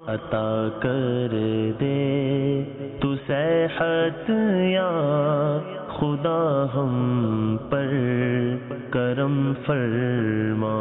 عطا کر دے تو صحت یا خدا ہم پر کرم فرما۔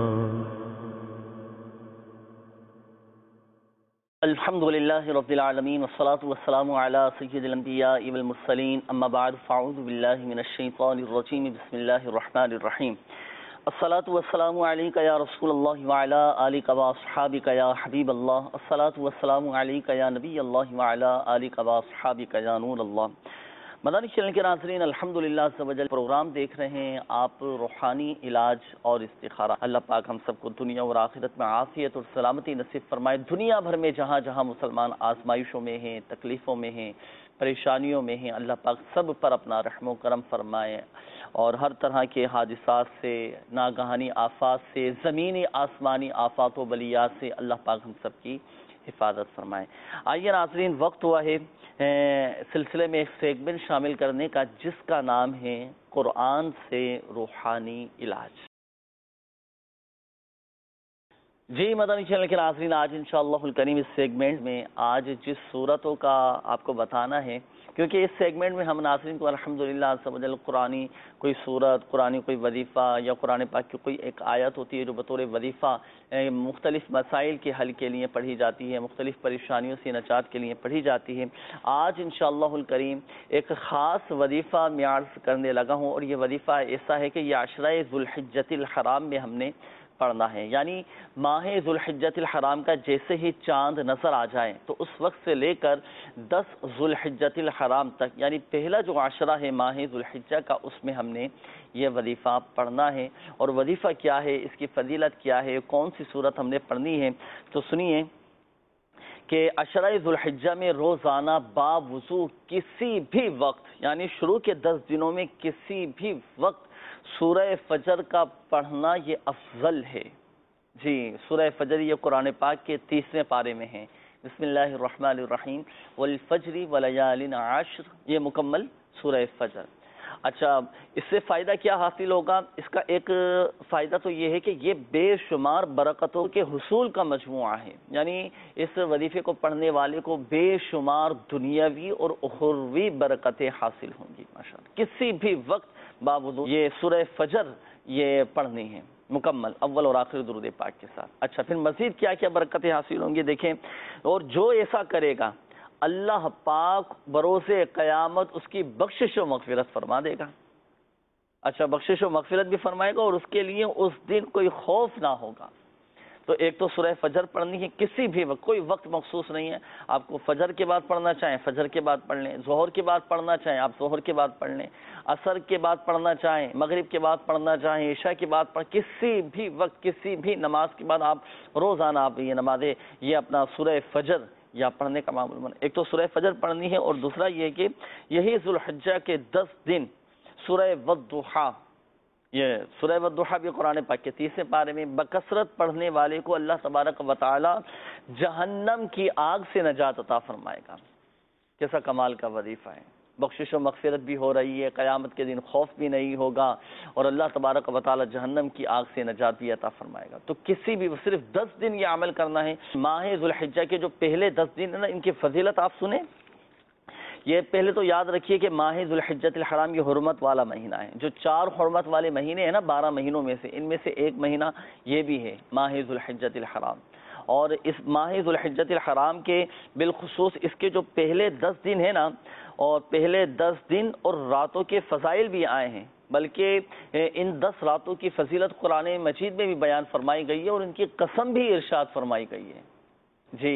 الحمدللہ رب العالمین والصلاة والسلام علی سید الانبیاء والمرسلین، اما بعد فاعوذ باللہ من الشیطان الرجیم، بسم اللہ الرحمن الرحیم۔ الصلاة والسلام علیک یا رسول اللہ وعلی آلک واصحابک یا حبیب اللہ، الصلاة والسلام علیک یا نبی اللہ وعلی آلک واصحابک یا نور اللہ۔ مدنی چینل کے ناظرین، الحمدللہ عز و جل پروگرام دیکھ رہے ہیں آپ، روحانی علاج اور استخارہ۔ اللہ پاک ہم سب کو دنیا اور آخرت میں عافیت اور سلامتی نصیب فرمائے۔ دنیا بھر میں جہاں جہاں مسلمان آزمائشوں میں ہیں، تکلیفوں میں ہیں، پریشانیوں میں ہیں، اللہ پاک سب پر اپنا رحم و کرم فرمائے اور ہر طرح کے حادثات سے، ناگہانی آفات سے، زمینی آسمانی آفات و بلیات سے اللہ پاک ہم سب کی حفاظت فرمائے۔ آئیے ناظرین، وقت ہوا ہے سلسلے میں ایک سیگمنٹ شامل کرنے کا، جس کا نام ہے قرآن سے روحانی علاج۔ جی مدنی چینل کے ناظرین، آج انشاءاللہ الکریم اس سیگمنٹ میں آج جس صورتوں کا آپ کو بتانا ہے، کیونکہ اس سیگمنٹ میں ہم ناظرین کو الحمدللہ عز و جل قرآنی کوئی صورت، قرآنی کوئی وظیفہ یا قرآن پاک کی کوئی ایک آیت ہوتی ہے جو بطور وظیفہ مختلف مسائل کے حل کے لیے پڑھی جاتی ہے، مختلف پریشانیوں سے نجات کے لیے پڑھی جاتی ہے۔ آج انشاءاللہ الکریم ایک خاص وظیفہ میں عرض کرنے لگا ہوں، اور یہ وظیفہ ایسا ہے کہ یہ عشرہ ذوالحجۃ الحرام میں ہم نے پڑھنا ہے، یعنی ماہ ذوالحجۃ الحرام کا جیسے ہی چاند نظر آ جائے تو اس وقت سے لے کر 10 ذوالحجۃ الحرام تک، یعنی پہلا جو عشرہ ہے ماہ ذوالحجہ کا، اس میں ہم نے یہ وظیفہ پڑھنا ہے۔ اور وظیفہ کیا ہے، اس کی فضیلت کیا ہے، کون سی صورت ہم نے پڑھنی ہے، تو سنیے کہ عشرہ ذوالحجہ میں روزانہ باوضو کسی بھی وقت، یعنی شروع کے 10 دنوں میں کسی بھی وقت سورہ فجر کا پڑھنا یہ افضل ہے۔ جی، سورہ فجر یہ قرآن پاک کے 30ویں پارے میں ہیں۔ بسم اللہ الرحمن الرحیم، والفجر ولیال عشر، یہ مکمل سورہ فجر۔ اچھا، اس سے فائدہ کیا حاصل ہوگا؟ اس کا ایک فائدہ تو یہ ہے کہ یہ بے شمار برکتوں کے حصول کا مجموعہ ہے، یعنی اس وظیفے کو پڑھنے والے کو بے شمار دنیاوی اور اخروی برکتیں حاصل ہوں گی ماشاءاللہ۔ کسی بھی وقت باوجود یہ سورہ فجر یہ پڑھنی ہے مکمل، اول اور آخر درود پاک کے ساتھ۔ اچھا، پھر مزید کیا کیا برکتیں حاصل ہوں گی دیکھیں، اور جو ایسا کرے گا اللہ پاک بروز قیامت اس کی بخشش و مغفرت فرما دے گا۔ اچھا، بخشش و مغفرت بھی فرمائے گا، اور اس کے لیے اس دن کوئی خوف نہ ہوگا۔ تو ایک تو سورہ فجر پڑھنی ہے کسی بھی وقت، کوئی وقت مخصوص نہیں ہے، آپ کو فجر کے بعد پڑھنا چاہیں فجر کے بعد پڑھ لیں، ظہر کے بعد پڑھنا چاہیں آپ ظہر کے بعد پڑھ لیں، عصر کے بعد پڑھنا چاہیں، مغرب کے بعد پڑھنا چاہیں، عشاء کے بعد کسی بھی وقت، کسی بھی نماز کے بعد آپ روزانہ آپ یہ نمازیں یہ اپنا سورہ فجر یا پڑھنے کا معمول بنا۔ ایک تو سورہ فجر پڑھنی ہے، اور دوسرا یہ کہ یہی ذوالحجہ کے 10 دن سورہ والضحیٰ، یہ سورہ والضحیٰ بھی قرآن پاک کے 30ویں پارے میں بکثرت پڑھنے والے کو اللہ تبارک و تعالی جہنم کی آگ سے نجات عطا فرمائے گا۔ کیسا کمال کا وظیفہ ہے، بخشش و مغفرت بھی ہو رہی ہے، قیامت کے دن خوف بھی نہیں ہوگا، اور اللہ تبارک و تعالی جہنم کی آگ سے نجات بھی عطا فرمائے گا۔ تو کسی بھی صرف 10 دن یہ عمل کرنا ہے۔ ماہ ذوالحجہ کے جو پہلے 10 دن ہیں نا، ان کی فضیلت آپ سنیں۔ یہ پہلے تو یاد رکھیے کہ ماہ ذوالحجۃ الحرام یہ حرمت والا مہینہ ہے۔ جو 4 حرمت والے مہینے ہیں نا 12 مہینوں میں سے، ان میں سے ایک مہینہ یہ بھی ہے ماہ ذوالحجۃ الحرام۔ اور اس ماہ ذوالحجۃ الحرام کے بالخصوص اس کے جو پہلے 10 دن ہیں نا، اور پہلے 10 دن اور راتوں کے فضائل بھی آئے ہیں، بلکہ ان 10 راتوں کی فضیلت قرآن مجید میں بھی بیان فرمائی گئی ہے، اور ان کی قسم بھی ارشاد فرمائی گئی ہے۔ جی،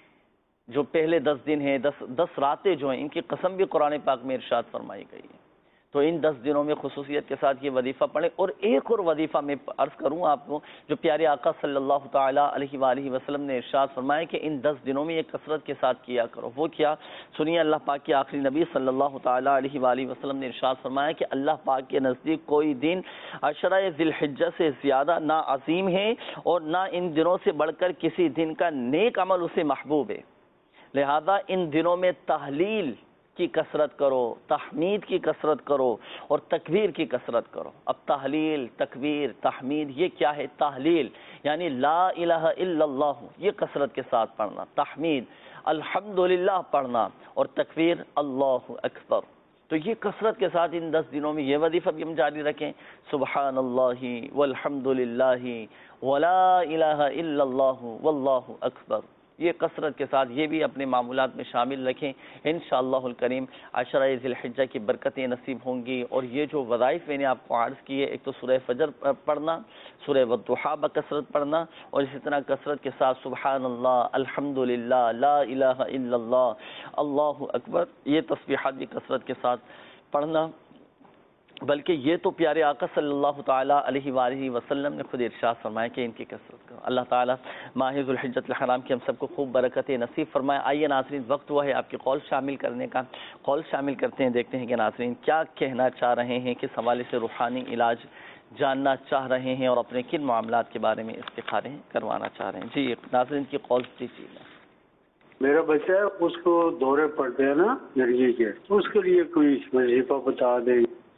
جو پہلے 10 دن ہیں، 10 راتیں جو ہیں، ان کی قسم بھی قرآن پاک میں ارشاد فرمائی گئی ہے۔ تو ان 10 دنوں میں خصوصیت کے ساتھ یہ وظیفہ پڑھیں۔ اور ایک اور وظیفہ میں عرض کروں آپ کو، جو پیارے آقا صلی اللہ تعالیٰ علیہ وآلہ وسلم نے ارشاد فرمایا کہ ان 10 دنوں میں یہ کثرت کے ساتھ کیا کرو۔ وہ کیا؟ سنیے، اللہ پاک کے آخری نبی صلی اللہ تعالیٰ علیہ وآلہ وسلم نے ارشاد فرمایا کہ اللہ پاک کے نزدیک کوئی دن عشرہ ذی الحجہ سے زیادہ نہ عظیم ہے، اور نہ ان دنوں سے بڑھ کر کسی دن کا نیک عمل اسے محبوب ہے۔ لہذا ان دنوں میں تحلیل، کی کثرت کرو، تحمید کی کثرت کرو اور تکبیر کی کثرت کرو۔ اب تحلیل، تکبیر، تحمید یہ کیا ہے؟ تحلیل یعنی لا الہ الا اللہ یہ کثرت کے ساتھ پڑھنا، تحمید الحمدللہ پڑھنا اور تکبیر اللہ اکبر۔ تو یہ کثرت کے ساتھ ان 10 دنوں میں یہ وظیفہ بھی ہم جاری رکھیں، سبحان اللہ والحمدللہ ولا الہ الا اللہ واللہ اکبر، یہ کثرت کے ساتھ یہ بھی اپنے معمولات میں شامل رکھیں۔ انشاءاللہ الکریم عشرہ ذی الحجہ کی برکتیں نصیب ہوں گی۔ اور یہ جو وظائف میں نے آپ کو عرض کیے، ایک تو سورہ فجر پڑھنا، سورہ والضحیٰ بکثرت پڑھنا، اور اسی طرح کثرت کے ساتھ سبحان اللہ، الحمدللہ، لا الہ الا اللہ، اللہ اکبر، یہ تسبیحات بھی کثرت کے ساتھ پڑھنا۔ بلکہ یہ تو پیارے آقا صلی اللہ تعالیٰ علیہ وآلہ وسلم نے خود ارشاد فرمایا کہ ان کی کثرت کرو۔ اللہ تعالیٰ ماہ ذو الحجۃ الحرام کی ہم سب کو خوب برکتیں نصیب فرمائے۔ آئیے ناظرین، وقت ہوا ہے آپ کے قول شامل کرنے کا، قول شامل کرتے ہیں، دیکھتے ہیں کہ ناظرین کیا کہنا چاہ رہے ہیں، کس حوالے سے روحانی علاج جاننا چاہ رہے ہیں اور اپنے کن معاملات کے بارے میں استخارے کروانا چاہ رہے ہیں۔ جی ناظرین کی قول دیجیے۔ میرا بچہ ہے، اس کو دورے پڑتے ہیں نا مرگی کے، اس کے لیے کوئی وظیفہ بتا دیں۔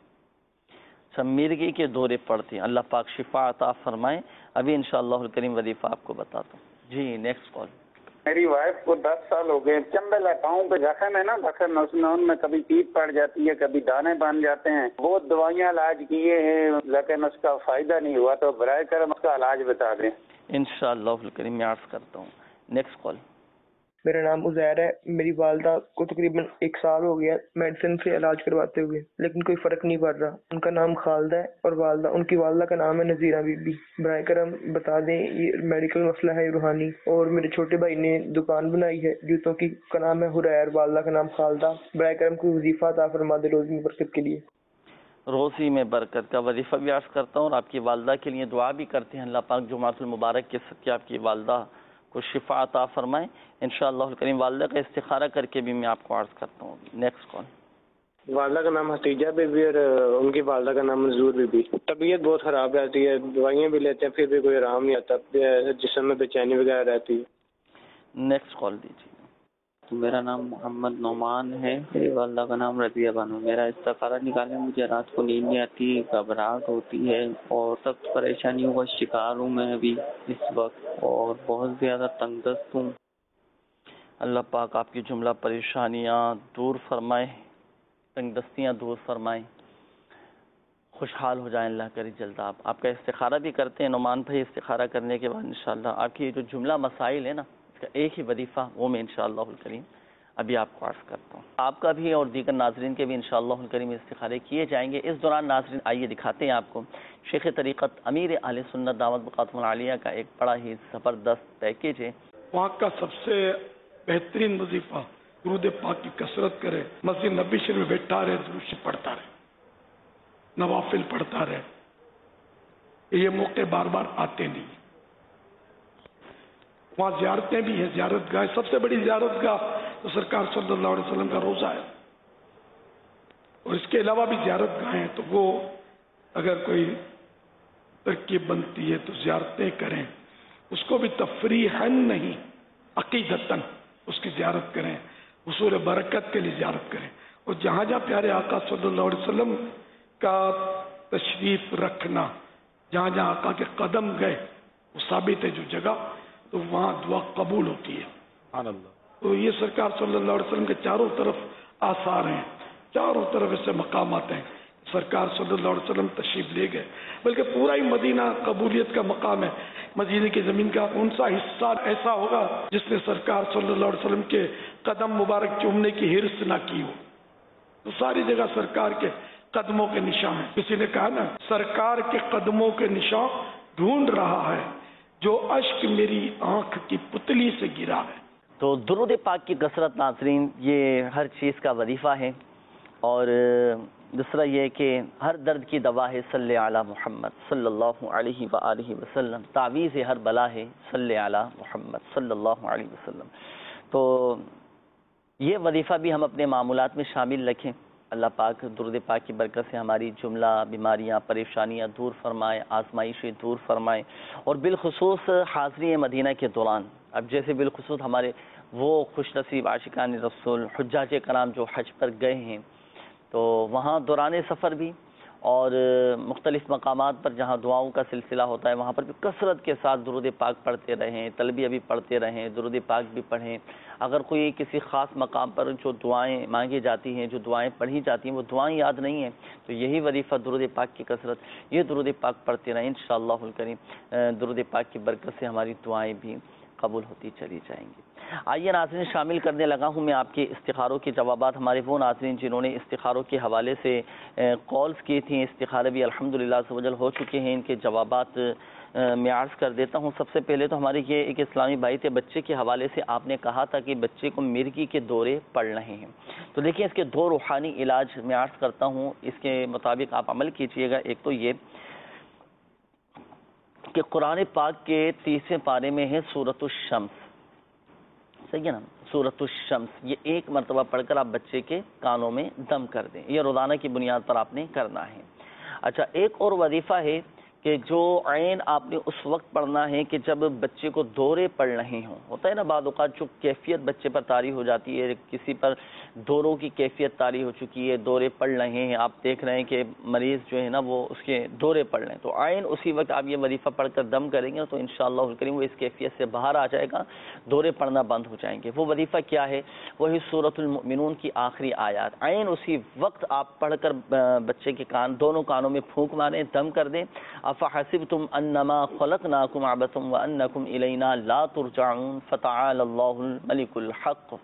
مرگی کے دورے پڑتے ہیں، اللہ پاک شفا عطا فرمائیں۔ ابھی انشاءاللہ الکریم وظیفہ آپ کو بتاتا ہوں۔ جی نیکسٹ کال۔ میری وائف کو 10 سال ہو گئے، چمبل ہے، پاؤں پہ زخم ہے نا، زخم ان میں کبھی پیپ پڑ جاتی ہے، کبھی دانے بن جاتے ہیں، بہت دوائیاں علاج کیے ہیں لیکن اس کا فائدہ نہیں ہوا، تو برائے کرم اس کا علاج بتا دیں۔ انشاءاللہ الکریم میں عرض کرتا ہوں۔ Next call. میرا نام عزیر ہے، میری والدہ کو تقریباً 1 سال ہو گیا میڈیسن سے علاج کرواتے ہوئے، لیکن کوئی فرق نہیں پڑ رہا۔ ان کا نام خالدہ ہے اور ان کی والدہ کا نام ہے نذیرہ بی بی۔ برائے کرم بتا دیں، یہ میڈیکل مسئلہ ہے روحانی، اور میرے چھوٹے بھائی نے دکان بنائی ہے جوتوں کی، کا نام ہے حریر، والدہ کا نام خالدہ۔ برائے کرم کوئی وظیفہ عطا فرما دے روزی میں برکت کے لیے۔ روزی میں برکت کا وظیفہ بھی عرض کرتا ہوں اور آپ کی والدہ کے لیے دعا بھی کرتے ہیں، اللہ پاک جمعۃ المبارک کے صدقے آپ کی والدہ کو شفا عطا فرمائیں انشاءاللہ الکریم۔ والدہ کا استخارہ کر کے بھی میں آپ کو عرض کرتا ہوں۔ Next call. والدہ کا نام حتیجہ بی بی اور ان کی والدہ کا نام منظور بی بی۔ طبیعت بہت خراب رہتی ہے، دوائیاں بھی لیتے ہیں پھر بھی کوئی آرام نہیں آتا، جسم میں بے چینی وغیرہ رہتی ہے۔ نیکسٹ کال دیجیے۔ میرا نام محمد نعمان ہے، میری والدہ کا نام رضیہ بانو۔ میرا استخارہ نکالنے، مجھے رات کو نیند نہیں آتی، گھبراہٹ ہوتی ہے اور سخت پریشانیوں کا شکار ہوں میں ابھی اس وقت، اور بہت زیادہ تنگ دست ہوں۔ اللہ پاک آپ کی جملہ پریشانیاں دور فرمائے، تنگ دستیاں دور فرمائیں، خوشحال ہو جائیں اللہ کرے جلد۔ آپ کا استخارہ بھی کرتے ہیں نعمان بھائی، استخارہ کرنے کے بعد انشاءاللہ آپ کی جو جملہ مسائل ہے نا، اس کا ایک ہی وظیفہ وہ میں انشاءاللہ الکریم ابھی آپ کو عرض کرتا ہوں۔ آپ کا بھی اور دیگر ناظرین کے بھی انشاءاللہ الکریم استخارے کیے جائیں گے۔ اس دوران ناظرین آئیے دکھاتے ہیں آپ کو شیخ طریقت امیر اہل سنت دعوت بقاتم العالیہ کا ایک بڑا ہی زبردست پیکیج ہے۔ وہاں کا سب سے بہترین وظیفہ درود پاک کی کثرت کرے، مسجد نبی شریف میں بیٹھا رہے، درود پڑھتا رہے، نوافل پڑھتا رہے۔ یہ موقع بار بار آتے نہیں۔ وہاں زیارتیں بھی ہیں، زیارت گاہ، سب سے بڑی زیارت گاہ تو سرکار صلی اللہ علیہ وسلم کا روضہ ہے، اور اس کے علاوہ بھی زیارت گاہ ہیں، تو وہ اگر کوئی ترکیب بنتی ہے تو زیارتیں کریں، اس کو بھی تفریحاً نہیں عقیدتاً اس کی زیارت کریں، حصول برکت کے لیے زیارت کریں۔ اور جہاں جہاں پیارے آقا صلی اللہ علیہ وسلم کا تشریف رکھنا، جہاں جہاں آقا کے قدم گئے وہ ثابت ہے جو جگہ، تو وہاں دعا قبول ہوتی ہے۔ سبحان اللہ۔ تو یہ سرکار صلی اللہ علیہ وسلم کے چاروں طرف آثار ہیں، چاروں طرف ایسے مقامات ہیں، سرکار صلی اللہ علیہ وسلم تشریف لے گئے، بلکہ پورا ہی مدینہ قبولیت کا مقام ہے۔ مدینہ کی زمین کا کون سا حصہ ایسا ہوگا جس نے سرکار صلی اللہ علیہ وسلم کے قدم مبارک چومنے کی حرص نہ کی ہو؟ تو ساری جگہ سرکار کے قدموں کے نشان ہیں۔ کسی نے کہا نا، سرکار کے قدموں کے نشان ڈھونڈ رہا ہے جو اشک میری آنکھ کی پتلی سے گرا ہے۔ تو درود پاک کی کثرت ناظرین یہ ہر چیز کا وظیفہ ہے، اور دوسرا یہ کہ ہر درد کی دوا ہے صلی علی محمد صلی اللہ علیہ وآلہ وسلم، تعویذ ہر بلا ہے صلی علی محمد صلی اللہ علیہ وسلم۔ تو یہ وظیفہ بھی ہم اپنے معمولات میں شامل رکھیں، اللہ پاک درود پاک کی برکت سے ہماری جملہ بیماریاں پریشانیاں دور فرمائے، آزمائشیں دور فرمائے، اور بالخصوص حاضری مدینہ کے دوران اب جیسے بالخصوص ہمارے وہ خوش نصیب عاشقان رسول حجاج کرام جو حج پر گئے ہیں، تو وہاں دوران سفر بھی اور مختلف مقامات پر جہاں دعاؤں کا سلسلہ ہوتا ہے وہاں پر بھی کثرت کے ساتھ درود پاک پڑھتے رہیں، تلبیہ بھی پڑھتے رہیں، درود پاک بھی پڑھیں. اگر کوئی کسی خاص مقام پر جو دعائیں مانگی جاتی ہیں، جو دعائیں پڑھی جاتی ہیں، وہ دعائیں یاد نہیں ہیں تو یہی وظیفہ درود پاک کی کثرت، یہ درود پاک پڑھتے رہیں، انشاءاللہ الکریم درود پاک کی برکت سے ہماری دعائیں بھی قبول ہوتی چلی جائیں گی. آئیے ناظرین، شامل کرنے لگا ہوں میں آپ کے استخاروں کے جوابات. ہمارے وہ ناظرین جنہوں نے استخاروں کے حوالے سے کالز کی تھیں، استخارے بھی الحمدللہ سوجل ہو چکے ہیں، ان کے جوابات میں عرض کر دیتا ہوں. سب سے پہلے تو ہمارے یہ ایک اسلامی بھائی تھے، بچے کے حوالے سے آپ نے کہا تھا کہ بچے کو مرگی کے دورے پڑ رہے ہیں. تو دیکھیں اس کے دو روحانی علاج میں عرض کرتا ہوں، اس کے مطابق آپ عمل کیجئے گا. ایک تو یہ کہ قرآن پاک کے 30ویں پارے میں ہے سورۃ الشمس، صحیح ہے نا، سورۃ الشمس، یہ ایک مرتبہ پڑھ کر آپ بچے کے کانوں میں دم کر دیں. یہ روزانہ کی بنیاد پر آپ نے کرنا ہے. اچھا، ایک اور وظیفہ ہے کہ جو عین آپ نے اس وقت پڑھنا ہے کہ جب بچے کو دورے پڑ رہے ہوں. ہوتا ہے نا بعض اوقات جو کیفیت بچے پر طاری ہو جاتی ہے، کسی پر دوروں کی کیفیت طاری ہو چکی ہے، دورے پڑ رہے ہیں، آپ دیکھ رہے ہیں کہ مریض جو ہے نا وہ اس کے دورے پڑ رہے ہیں، تو عین اسی وقت آپ یہ وظیفہ پڑھ کر دم کریں گے تو انشاءاللہ الکریم وہ اس کیفیت سے باہر آ جائے گا، دورے پڑنا بند ہو جائیں گے. وہ وظیفہ کیا ہے؟ وہی سورۃ المؤمنون کی آخری آیات، عین اسی وقت آپ پڑھ کر بچے کے کان، دونوں کانوں میں پھونک ماریں، دم کر دیں. افحسبتم انما خلقناکم عبثا وانکم الینا لا ترجعون فتعالى الله الملك الحق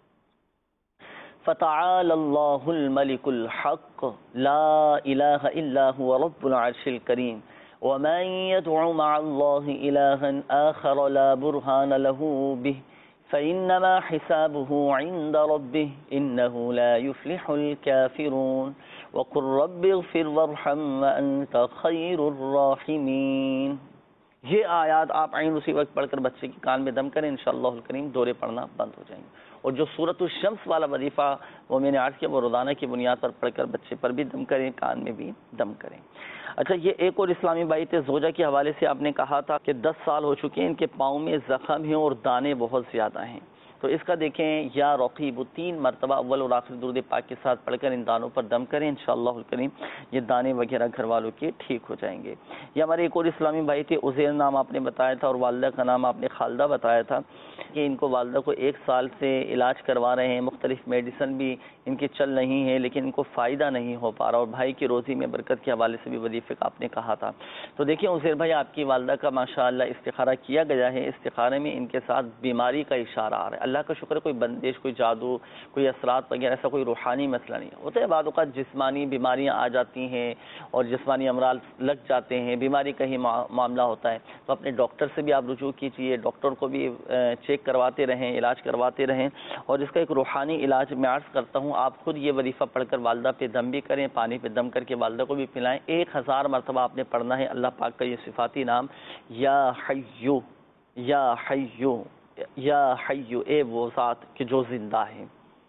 فتعالى الله الملك الحق لا إله إلا هو رب العرش الكريم ومن يدعو مع الله إلها آخر لا برهان له به فإنما حسابه عند ربه إنه لا يفلح الكافرون وقل رب اغفر وارحم وأنت خير الراحمين. یہ آیات آپ عین اسی وقت پڑھ کر بچے کے کان میں دم کریں، انشاءاللہ الکریم دورے پڑنا بند ہو جائیں گے. اور جو سورۃ الشمس والا وظیفہ وہ میں نے عرض کیا وہ روزانہ کی بنیاد پر پڑھ کر بچے پر بھی دم کریں، کان میں بھی دم کریں. اچھا، یہ ایک اور اسلامی بھائی تھے، زوجہ کے حوالے سے آپ نے کہا تھا کہ 10 سال ہو چکے ہیں، ان کے پاؤں میں زخم ہیں اور دانے بہت زیادہ ہیں. تو اس کا دیکھیں یا رقیب 3 مرتبہ اول اور آخر درود پاک کے ساتھ پڑھ کر ان دانوں پر دم کریں، انشاءاللہ الکریم یہ دانے وغیرہ گھر والوں کے ٹھیک ہو جائیں گے. یہ ہمارے ایک اور اسلامی بھائی تھے، عزیر نام آپ نے بتایا تھا اور والدہ کا نام آپ نے خالدہ بتایا تھا کہ ان کو والدہ کو 1 سال سے علاج کروا رہے ہیں، مختلف میڈیسن بھی ان کی چل رہی ہیں لیکن ان کو فائدہ نہیں ہو پا رہا، اور بھائی کی روزی میں برکت کے حوالے سے بھی وظیفے کا آپ نے کہا تھا. تو دیکھیں عزیر بھائی، آپ کی والدہ کا ماشاءاللہ استخارہ کیا گیا ہے، استخارے میں ان کے ساتھ بیماری کا اشارہ آ رہا ہے. اللہ کا شکر ہے کوئی بندش، کوئی جادو، کوئی اثرات وغیرہ ایسا کوئی روحانی مسئلہ نہیں ہے. ہوتا ہے بعض اوقات جسمانی بیماریاں آ جاتی ہیں اور جسمانی امراض لگ جاتے ہیں، بیماری کا ہی معاملہ ہوتا ہے، تو اپنے ڈاکٹر سے بھی آپ رجوع کیجیے، ڈاکٹر کو بھی چیک کرواتے رہیں، علاج کرواتے رہیں. اور اس کا ایک روحانی علاج میں عرض کرتا ہوں، آپ خود یہ وظیفہ پڑھ کر والدہ پہ دم بھی کریں، پانی پہ دم کر کے والدہ کو بھی پلائیں. 1000 مرتبہ آپ نے پڑھنا ہے اللہ پاک کا یہ صفاتی نام، یا حیو یا حیو یا حیو، اے وہ ذات کہ جو زندہ ہے.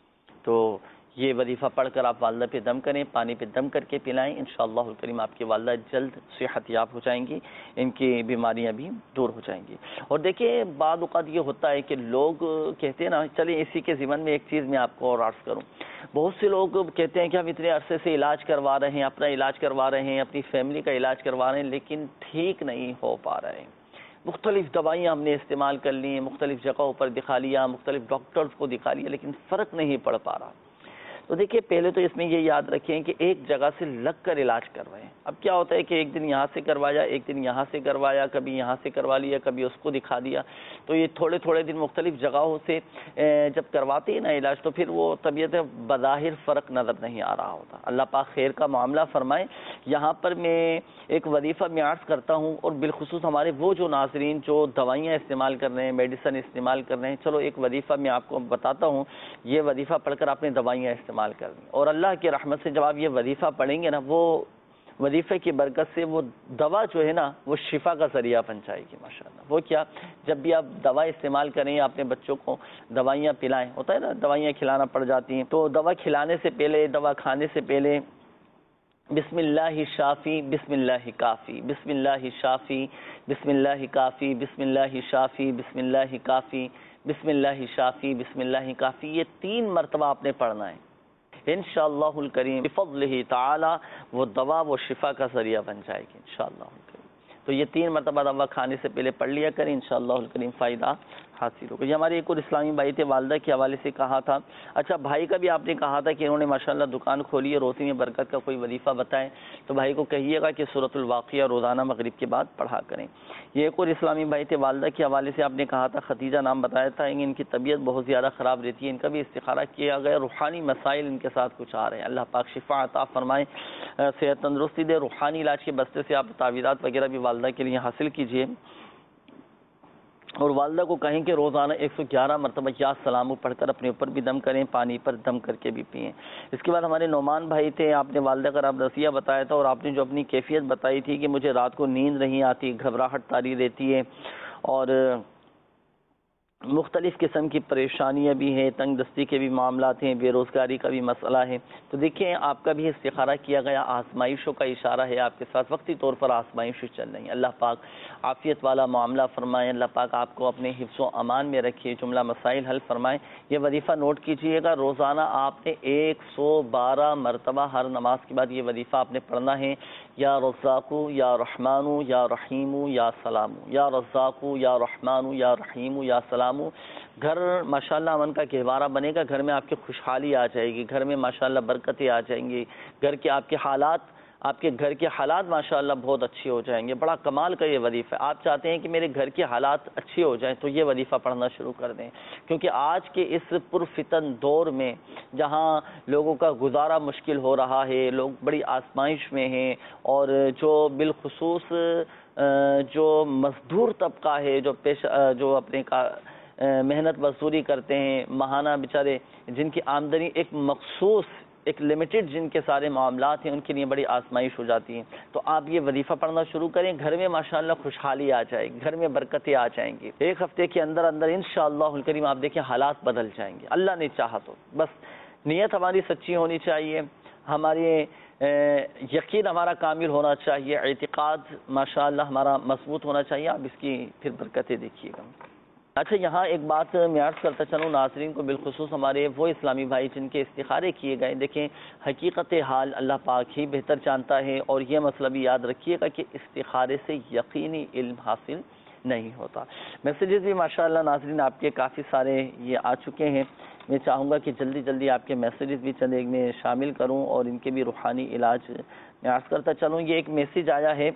تو یہ وظیفہ پڑھ کر آپ والدہ پہ دم کریں، پانی پہ دم کر کے پلائیں، انشاءاللہ الکریم آپ کی والدہ جلد صحت یاب ہو جائیں گی، ان کی بیماریاں بھی دور ہو جائیں گی. اور دیکھیں بعض اوقات یہ ہوتا ہے کہ لوگ کہتے ہیں نا، چلیں اسی کے ضمن میں ایک چیز میں آپ کو اور عرض کروں. بہت سے لوگ کہتے ہیں کہ ہم اتنے عرصے سے علاج کروا رہے ہیں، اپنا علاج کروا رہے ہیں، اپنی فیملی کا علاج کروا رہے ہیں، لیکن ٹھیک نہیں ہو پا رہے ہیں. مختلف دوائیاں ہم نے استعمال کر لی ہیں، مختلف جگہوں پر دکھا لیا، مختلف ڈاکٹرز کو دکھا لیا، لیکن فرق نہیں پڑ پا رہا. تو دیکھیے پہلے تو اس میں یہ یاد رکھیں کہ ایک جگہ سے لگ کر علاج کر رہے ہیں. اب کیا ہوتا ہے کہ ایک دن یہاں سے کروایا، ایک دن یہاں سے کروایا، کبھی یہاں سے کروا لیا، کبھی اس کو دکھا دیا. تو یہ تھوڑے تھوڑے دن مختلف جگہوں سے جب کرواتے ہیں نا علاج، تو پھر وہ طبیعت بظاہر فرق نظر نہیں آ رہا ہوتا. اللہ پاک خیر کا معاملہ فرمائے. یہاں پر میں ایک وظیفہ میں عرض کرتا ہوں، اور بالخصوص ہمارے وہ جو ناظرین جو دوائیاں استعمال کر رہے ہیں، میڈیسن استعمال کر رہے ہیں، چلو ایک وظیفہ میں آپ کو بتاتا ہوں. یہ وظیفہ پڑھ کر آپ نے دوائیاں استعمال کر دیں، اور اللہ کی رحمت سے جب آپ یہ وظیفہ پڑھیں گے نا، وہ وظیفے کی برکت سے وہ دوا جو ہے نا وہ شفا کا ذریعہ بن جائے گی ماشاءاللہ. وہ کیا، جب بھی آپ دوا استعمال کریں، اپنے بچوں کو دوائیاں پلائیں، ہوتا ہے نا دوائیاں کھلانا پڑ جاتی ہیں، تو دوا کھلانے سے پہلے، دوا کھانے سے پہلے بسم اللہ شافی بسم اللہ کافی، بسم اللہ شافی بسم اللہ کافی، بسم اللہ شافی، بسم اللہ کافی، بسم اللہ شافی، بسم اللہ کافی، یہ 3 مرتبہ آپ نے پڑھنا ہے۔ انشاءاللہ الکریم بفضلہ تعالی وہ دوا وہ شفا کا ذریعہ بن جائے گی انشاءاللہ الکریم۔ تو یہ 3 مرتبہ دوا کھانے سے پہلے پڑھ لیا کریں، انشاءاللہ الکریم فائدہ حاصل ہوگا۔ یہ ہمارے ایک اور اسلامی بھائی تھے، والدہ کے حوالے سے کہا تھا۔ اچھا بھائی کا بھی آپ نے کہا تھا کہ انہوں نے ماشاءاللہ دکان کھولی ہے، روزی میں برکت کا کوئی وظیفہ بتائیں، تو بھائی کو کہیے گا کہ سورۃ الواقعہ روزانہ مغرب کے بعد پڑھا کریں۔ یہ ایک اور اسلامی بھائی تھے، والدہ کے حوالے سے آپ نے کہا تھا، خدیجہ نام بتایا تھا، ان کی طبیعت بہت زیادہ خراب رہتی ہے، ان کا بھی استخارہ کیا گیا، روحانی مسائل ان کے ساتھ کچھ آ رہے ہیں، اللہ پاک شفا عطا فرمائے، صحت تندرستی دے۔ روحانی علاج کے بستے سے آپ تعویذات وغیرہ بھی والدہ کے لیے حاصل کیجیے، اور والدہ کو کہیں کہ روزانہ 111 مرتبہ یا سلام پڑھ کر اپنے اوپر بھی دم کریں، پانی پر دم کر کے بھی پئیں۔ اس کے بعد ہمارے نعمان بھائی تھے، آپ نے والدہ کا رب رسیہ بتایا تھا، اور آپ نے جو اپنی کیفیت بتائی تھی کہ مجھے رات کو نیند نہیں آتی، گھبراہٹ طاری رہتی ہے، اور مختلف قسم کی پریشانیاں بھی ہیں، تنگ دستی کے بھی معاملات ہیں، بے روزگاری کا بھی مسئلہ ہے، تو دیکھیں آپ کا بھی استخارہ کیا گیا، آزمائشوں کا اشارہ ہے آپ کے ساتھ، وقتی طور پر آزمائشیں چل رہی ہیں، اللہ پاک عافیت والا معاملہ فرمائیں، اللہ پاک آپ کو اپنے حفظ و امان میں رکھیے، جملہ مسائل حل فرمائیں۔ یہ وظیفہ نوٹ کیجئے گا، روزانہ آپ نے 112 مرتبہ ہر نماز کے بعد یہ وظیفہ آپ نے پڑھنا ہے، یا رزاقو یا رحمانو یا رحیمو یا سلامو، یا رزاقو یا رحمانو یا رحیمو یا سلامو۔ گھر ماشاءاللہ امن کا گہوارہ بنے گا، گھر میں آپ کی خوشحالی آ جائے گی، گھر میں ماشاءاللہ برکتیں آ جائیں گی، گھر کے آپ کے گھر کے حالات ماشاءاللہ بہت اچھے ہو جائیں گے۔ بڑا کمال کا یہ وظیفہ ہے، آپ چاہتے ہیں کہ میرے گھر کے حالات اچھے ہو جائیں تو یہ وظیفہ پڑھنا شروع کر دیں، کیونکہ آج کے اس پرفتن دور میں جہاں لوگوں کا گزارا مشکل ہو رہا ہے، لوگ بڑی آزمائش میں ہیں، اور جو بالخصوص جو مزدور طبقہ ہے، جو اپنے محنت مزدوری کرتے ہیں، ماہانہ بیچارے جن کی آمدنی ایک مخصوص ایک لمیٹڈ جن کے سارے معاملات ہیں، ان کے لیے بڑی آزمائش ہو جاتی ہیں، تو آپ یہ وظیفہ پڑھنا شروع کریں، گھر میں ماشاءاللہ خوشحالی آ جائے گی، گھر میں برکتیں آ جائیں گی، 1 ہفتے کے اندر اندر انشاءاللہ الکریم آپ دیکھیں حالات بدل جائیں گے، اللہ نے چاہا تو۔ بس نیت ہماری سچی ہونی چاہیے، ہماری یقین ہمارا کامل ہونا چاہیے، اعتقاد ماشاءاللہ ہمارا مضبوط ہونا چاہیے، آپ اس کی پھر برکتیں دیکھیے گا۔ اچھا یہاں ایک بات میں عرض کرتا چلوں ناظرین کو، بالخصوص ہمارے وہ اسلامی بھائی جن کے استخارے کیے گئے، دیکھیں حقیقت حال اللہ پاک ہی بہتر جانتا ہے، اور یہ مسئلہ بھی یاد رکھیے گا کہ استخارے سے یقینی علم حاصل نہیں ہوتا۔ میسیجز بھی ماشاءاللہ ناظرین آپ کے کافی سارے یہ آ چکے ہیں، میں چاہوں گا کہ جلدی جلدی آپ کے میسیجز بھی چند ایک میں شامل کروں اور ان کے بھی روحانی علاج میں عرض کرتا چلوں۔ یہ ایک میسیج آیا ہے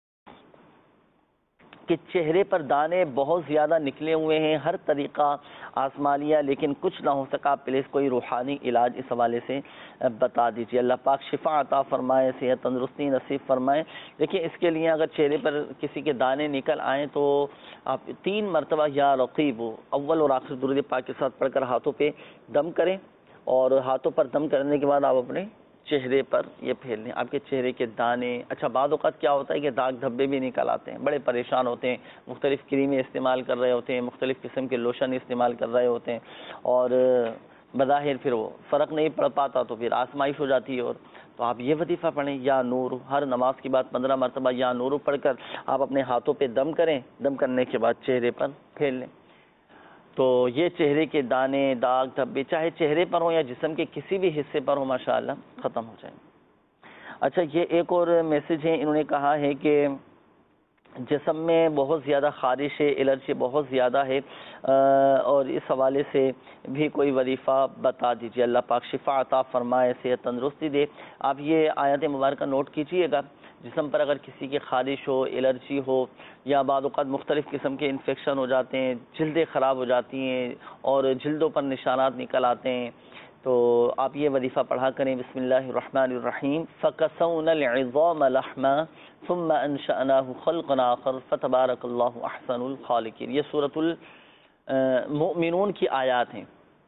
کہ چہرے پر دانے بہت زیادہ نکلے ہوئے ہیں، ہر طریقہ آزما لیا لیکن کچھ نہ ہو سکا، پلیز کوئی روحانی علاج اس حوالے سے بتا دیجیے، اللہ پاک شفا عطا فرمائے، صحت تندرستی نصیب فرمائے۔ دیکھیں اس کے لیے اگر چہرے پر کسی کے دانے نکل آئیں تو آپ 3 مرتبہ یا رقیب اول اور آخر درود پاک کے ساتھ پڑھ کر ہاتھوں پہ دم کریں، اور ہاتھوں پر دم کرنے کے بعد آپ اپنے چہرے پر یہ پھیل لیں، آپ کے چہرے کے دانے۔ اچھا بعض اوقات کیا ہوتا ہے کہ داغ دھبے بھی نکل آتے ہیں، بڑے پریشان ہوتے ہیں، مختلف کریمیں استعمال کر رہے ہوتے ہیں، مختلف قسم کے لوشن استعمال کر رہے ہوتے ہیں، اور بظاہر پھر وہ فرق نہیں پڑ پاتا، تو پھر آزمائش ہو جاتی ہے، اور تو آپ یہ وظیفہ پڑھیں، یا نور، ہر نماز کے بعد 15 مرتبہ یا نور پڑھ کر آپ اپنے ہاتھوں پہ دم کریں، دم کرنے کے بعد چہرے پر پھیل لیں، تو یہ چہرے کے دانے داغ دھبے چاہے چہرے پر ہوں یا جسم کے کسی بھی حصے پر ہوں ماشاءاللہ ختم ہو جائیں گے۔ اچھا یہ ایک اور میسج ہے، انہوں نے کہا ہے کہ جسم میں بہت زیادہ خارش ہے، الرجی بہت زیادہ ہے، اور اس حوالے سے بھی کوئی وظیفہ بتا دیجیے، اللہ پاک شفا عطا فرمائے، صحت تندرستی دے۔ آپ یہ آیت مبارکہ نوٹ کیجئے گا، جسم پر اگر کسی کی خارش ہو، الرجی ہو، یا بعض اوقات مختلف قسم کے انفیکشن ہو جاتے ہیں، جلدیں خراب ہو جاتی ہیں اور جلدوں پر نشانات نکل آتے ہیں، تو آپ یہ وظیفہ پڑھا کریں، بسم اللہ الرحمن الرحیم، فَكَسَوْنَا الْعِظَامَ لَحْمًا ثُمَّ أَنشَأْنَاهُ خَلْقًا آخَرَ فَتَبَارَكَ اللَّهُ أَحْسَنُ الْخَالِقِينَ۔ یہ سورۃ المؤمنون کی آیات ہیں۔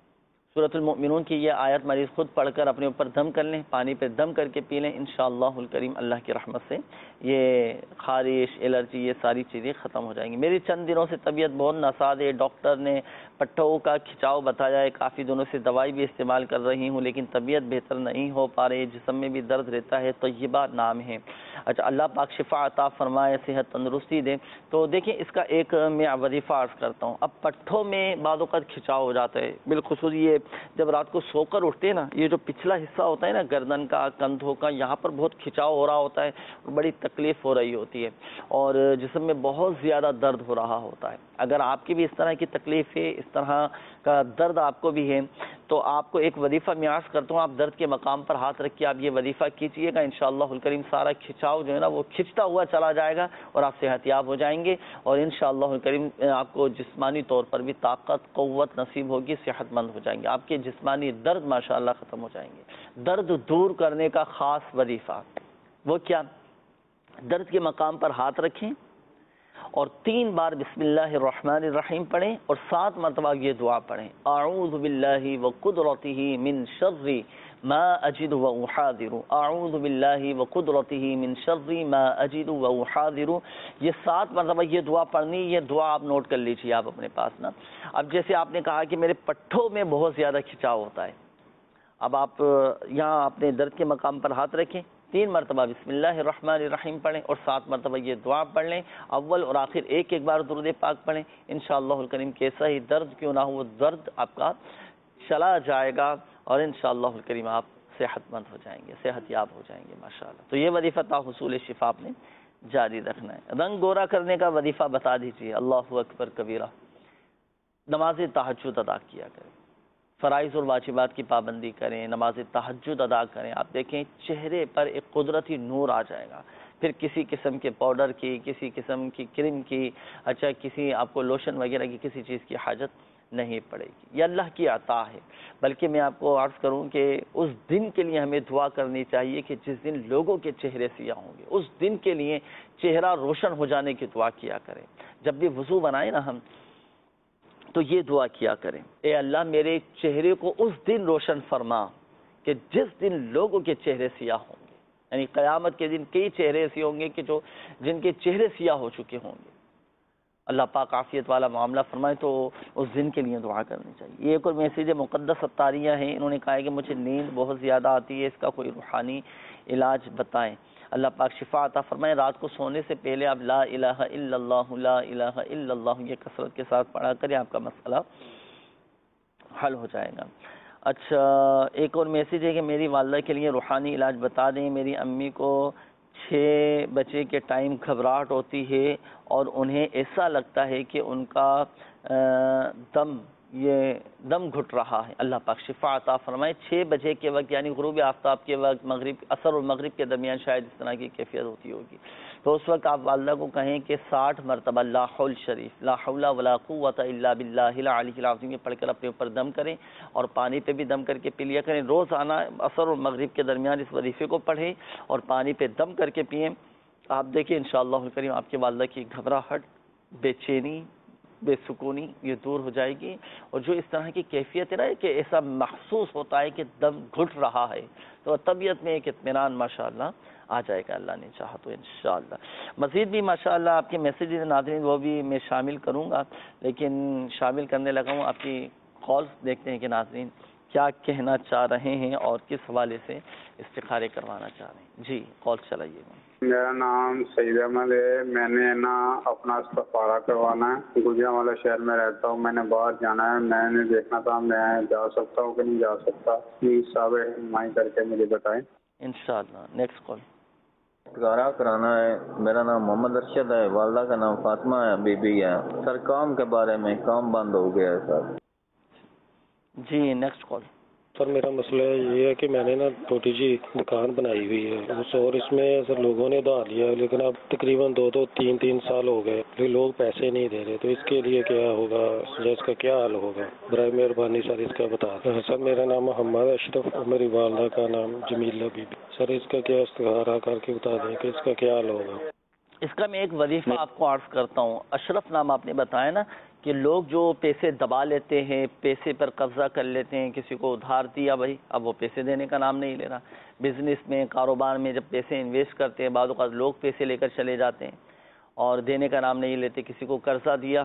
سورۃ المؤمنون کی یہ آیت مریض خود پڑھ کر اپنے اوپر دم کر لیں، پانی پہ دم کر کے پی لیں، انشاءاللہ الکریم اللہ کی رحمت سے یہ خارش، الرجی، یہ ساری چیزیں ختم ہو جائیں گی۔ میری چند دنوں سے طبیعت بہت ناساز ہے، ڈاکٹر نے پٹھوں کا کھچاؤ بتایا ہے، کافی دنوں سے دوائی بھی استعمال کر رہی ہوں لیکن طبیعت بہتر نہیں ہو پا رہی، جسم میں بھی درد رہتا ہے۔ طیبہ نام ہے۔ اچھا، اللہ پاک شفا عطا فرمائے، صحت تندرستی دے۔ تو دیکھیں اس کا ایک میں وظیفہ عرض کرتا ہوں۔ اب پٹھوں میں بعض اوقات کھچاؤ ہو جاتا ہے، بالخصوص یہ جب رات کو سو کر اٹھتے ہیں نا، یہ جو پچھلا حصہ ہوتا ہے نا گردن کا، کندھوں کا، یہاں پر بہت کھچاؤ ہو رہا ہوتا ہے، بڑی تکلیف ہو رہی ہوتی ہے اور جسم میں بہت زیادہ درد ہو رہا ہوتا ہے۔ اگر آپ کی بھی اس طرح کی تکلیف ہے، اس طرح کا درد آپ کو بھی ہے، تو آپ کو ایک وظیفہ میں عرض کرتا ہوں، آپ درد کے مقام پر ہاتھ رکھ کے آپ یہ وظیفہ کیجیے گا، انشاءاللہ الکریم سارا کھچاؤ جو ہے نا وہ کھچتا ہوا چلا جائے گا اور آپ صحت یاب ہو جائیں گے، اور انشاءاللہ الکریم آپ کو جسمانی طور پر بھی طاقت، قوت نصیب ہوگی، صحت مند ہو جائیں گے، آپ کے جسمانی درد ماشاءاللہ ختم ہو جائیں گے۔ درد دور کرنے کا خاص وظیفہ وہ کیا؟ درد کے مقام پر ہاتھ رکھیں اور 3 بار بسم اللہ الرحمن الرحیم پڑھیں اور 7 مرتبہ یہ دعا پڑھیں، اعوذ باللہ وقدرتہ من شر ما اجد واحاذر، اعوذ باللہ وقدرتہ من شر ما اجد واحاذر۔ یہ 7 مرتبہ یہ دعا پڑھنی، یہ دعا آپ نوٹ کر لیجیے آپ اپنے پاس نا۔ اب جیسے آپ نے کہا کہ میرے پٹھوں میں بہت زیادہ کھچاؤ ہوتا ہے، اب آپ یہاں اپنے درد کے مقام پر ہاتھ رکھیں، 3 مرتبہ بسم اللہ الرحمن الرحیم پڑھیں اور 7 مرتبہ یہ دعا پڑھ لیں، اول اور آخر ایک بار درود پاک پڑھیں، انشاءاللہ الکریم کیسا ہی درد کیوں نہ ہو وہ درد آپ کا چلا جائے گا اور انشاءاللہ الکریم آپ صحت مند ہو جائیں گے، صحت یاب ہو جائیں گے ماشاءاللہ۔ تو یہ وظیفہ تا حصول شفا آپ نے جاری رکھنا ہے۔ رنگ گورا کرنے کا وظیفہ بتا دیجیے، اللہ اکبر کبیرہ۔ نماز تہجد ادا کیا کریں، فرائض اور واجبات کی پابندی کریں، نماز تہجد ادا کریں، آپ دیکھیں چہرے پر ایک قدرتی نور آ جائے گا، پھر کسی قسم کے پاؤڈر کی، کسی قسم کی کریم کی، اچھا کسی آپ کو لوشن وغیرہ کی کسی چیز کی حاجت نہیں پڑے گی، یہ اللہ کی عطا ہے۔ بلکہ میں آپ کو عرض کروں کہ اس دن کے لیے ہمیں دعا کرنی چاہیے کہ جس دن لوگوں کے چہرے سیاہ ہوں گے، اس دن کے لیے چہرہ روشن ہو جانے کی دعا کیا کریں۔ جب بھی وضو بنائیں نا ہم تو یہ دعا کیا کریں، اے اللہ میرے چہرے کو اس دن روشن فرما کہ جس دن لوگوں کے چہرے سیاہ ہوں گے، یعنی قیامت کے دن کئی چہرے ایسے ہوں گے کہ جن کے چہرے سیاہ ہو چکے ہوں گے۔ اللہ پاک عافیت والا معاملہ فرمائے، تو اس دن کے لیے دعا کرنی چاہیے۔ یہ ایک اور میسیج مقدس ستاریہ ہیں، انہوں نے کہا ہے کہ مجھے نیند بہت زیادہ آتی ہے، اس کا کوئی روحانی علاج بتائیں۔ اللہ پاک شفا عطا فرمائے۔ رات کو سونے سے پہلے آپ لا الہ الا اللہ لا الہ الا اللہ یہ کثرت کے ساتھ پڑھا کریں، آپ کا مسئلہ حل ہو جائے گا۔ اچھا، ایک اور میسیج ہے کہ میری والدہ کے لیے روحانی علاج بتا دیں، میری امی کو 6 بجے کے ٹائم گھبراہٹ ہوتی ہے اور انہیں ایسا لگتا ہے کہ ان کا دم گھٹ رہا ہے۔ اللہ پاک شفا عطا فرمائے۔ 6 بجے کے وقت یعنی غروب آفتاب کے وقت، مغرب، عصر اور مغرب کے درمیان شاید اس طرح کی کیفیت ہوتی ہوگی، تو اس وقت آپ والدہ کو کہیں کہ 60 مرتبہ لا حول شریف، لا حول ولا قوت الا باللہ العلی العظیم پڑھ کر اپنے اوپر دم کریں اور پانی پہ بھی دم کر کے پی لیا کریں۔ روزانہ عصر اور مغرب کے درمیان اس وظیفے کو پڑھیں اور پانی پہ دم کر کے پئیں۔ آپ دیکھیں انشاءاللہ الکریم آپ کے والدہ کی گھبراہٹ، بے چینی، بے سکونی یہ دور ہو جائے گی، اور جو اس طرح کی کیفیت ہے نا کہ ایسا محسوس ہوتا ہے کہ دم گھٹ رہا ہے، تو طبیعت میں ایک اطمینان ماشاءاللہ آ جائے گا، اللہ نے چاہا تو انشاءاللہ۔ مزید بھی ماشاءاللہ آپ کے میسیجز ناظرین وہ بھی میں شامل کروں گا، لیکن شامل کرنے لگا ہوں آپ کی کالز، دیکھتے ہیں کہ ناظرین کیا کہنا چاہ رہے ہیں اور کس حوالے سے استخارے کروانا چاہ رہے ہیں۔ جی کال چلائیے گا۔ میرا نام سعید احمد ہے، میں نے اپنا استخارہ کروانا ہے، گوجرانوالہ شہر میں رہتا ہوں، میں نے باہر جانا ہے، میں نے دیکھنا تھا میں جا سکتا ہوں کہ نہیں جا سکتا، پلیز صاحب رہنمائی کر کے مجھے بتائیں انشاءاللہ۔ Next call. استخارہ کرانا ہے، میرا نام محمد ارشد ہے، والدہ کا نام فاطمہ ہے، بی بی ہے، سر کام کے بارے میں کام بند ہو گیا ہے سر۔ جی نیکسٹ کال۔ سر میرا مسئلہ یہ ہے کہ میں نے چھوٹی جی دکان بنائی ہوئی ہے اور اس میں سر لوگوں نے ادھار لیا ہے، لیکن اب تقریباً 2-3 سال ہو گئے، لیکن لوگ پیسے نہیں دے رہے، تو اس کے لیے کیا ہوگا، اس کا کیا حل ہوگا؟ برائے مہربانی سر اس کا بتا دیں۔ سر میرا نام محمد اشرف اور میری والدہ کا نام جمیلہ بی بی۔ سر اس کا کیا استخارہ کر کے بتا دیں کہ اس کا کیا حل ہوگا؟ اس کا میں ایک وظیفہ آپ کو عرض کرتا ہوں. اشرف نام آپ نے بتایا نا کہ لوگ جو پیسے دبا لیتے ہیں، پیسے پر قبضہ کر لیتے ہیں، کسی کو ادھار دیا بھائی، اب وہ پیسے دینے کا نام نہیں لے رہا. بزنس میں، کاروبار میں جب پیسے انویسٹ کرتے ہیں، بعض اوقات لوگ پیسے لے کر چلے جاتے ہیں اور دینے کا نام نہیں لیتے. کسی کو قرضہ دیا،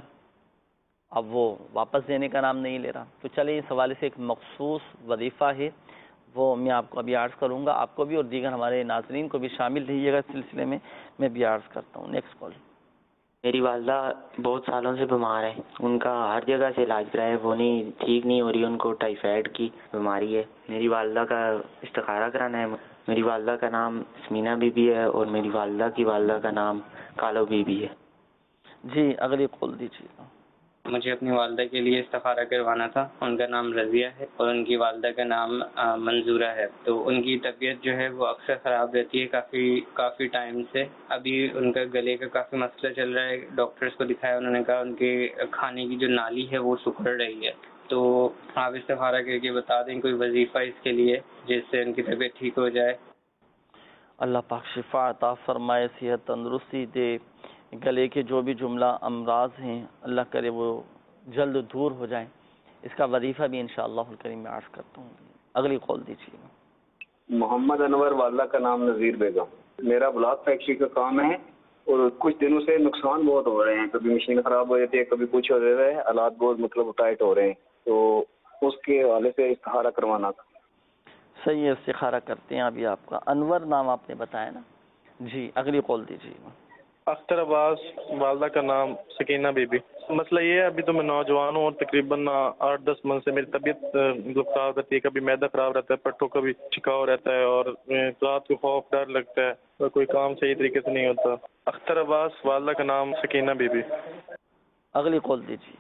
اب وہ واپس دینے کا نام نہیں لے رہا. تو چلیں اس حوالے سے ایک مخصوص وظیفہ ہے، وہ میں آپ کو ابھی عرض کروں گا. آپ کو بھی اور دیگر ہمارے ناظرین کو بھی شامل رہیے گا اس سلسلے میں بھی عرض کرتا ہوں. Next call. میری والدہ بہت سالوں سے بیمار ہے، ان کا ہر جگہ سے علاج کرا ہے، وہ نہیں ٹھیک نہیں ہو رہی، ان کو ٹائیفائڈ کی بیماری ہے. میری والدہ کا استخارہ کرانا ہے. میری والدہ کا نام سمینہ بی بی ہے اور میری والدہ کی والدہ کا نام کالو بی بی ہے. جی اگلی کال دیجیے. مجھے اپنی والدہ کے لیے استخارہ کروانا تھا. ان کا نام رضیہ ہے اور ان کی والدہ کا نام منظورہ ہے. تو ان کی طبیعت جو ہے وہ اکثر خراب رہتی ہے کافی ٹائم سے. ابھی ان کا گلے کا کافی مسئلہ چل رہا ہے، ڈاکٹرز کو دکھایا، انہوں نے کہا ان کے کھانے کی جو نالی ہے وہ سکڑ رہی ہے. تو آپ استخارہ کر کے بتا دیں کوئی وظیفہ اس کے لیے جس سے ان کی طبیعت ٹھیک ہو جائے. اللہ پاک شفا عطا فرمائے، صحت تندرستی دے. گلے کے جو بھی جملہ امراض ہیں اللہ کرے وہ جلد دور ہو جائیں. اس کا وظیفہ بھی انشاءاللہ الکریم میں عرض کرتا ہوں. اگلی کال دیجیے. محمد انور، والدہ کا نام نذیر بیگم. میرا بلاک فیکٹری کا کام ہے اور کچھ دنوں سے نقصان بہت ہو رہے ہیں. کبھی مشین خراب ہو جاتی ہے، کبھی کچھ ہو رہا ہے، حالات بہت ٹائٹ ہو رہے ہیں. تو اس کے حوالے سے استخارہ کروانا تھا. صحیح ہے، استخارہ کرتے ہیں. ابھی آپ کا انور نام آپ نے بتایا نا. جی اگلی کال دیجیے. اختر عباس، والدہ کا نام سکینہ بی بی. مسئلہ یہ ہے ابھی تو میں نوجوان ہوں اور تقریباً 8-10 منتھ سے میری طبیعت خراب رہتی ہے. کبھی معدہ خراب رہتا ہے، پٹھوں کا بھی چھکاؤ رہتا ہے اور رات کو خوف ڈر لگتا ہے اور کوئی کام صحیح طریقے سے نہیں ہوتا. اختر عباس، والدہ کا نام سکینہ بی بی. اگلی کال دیجیے.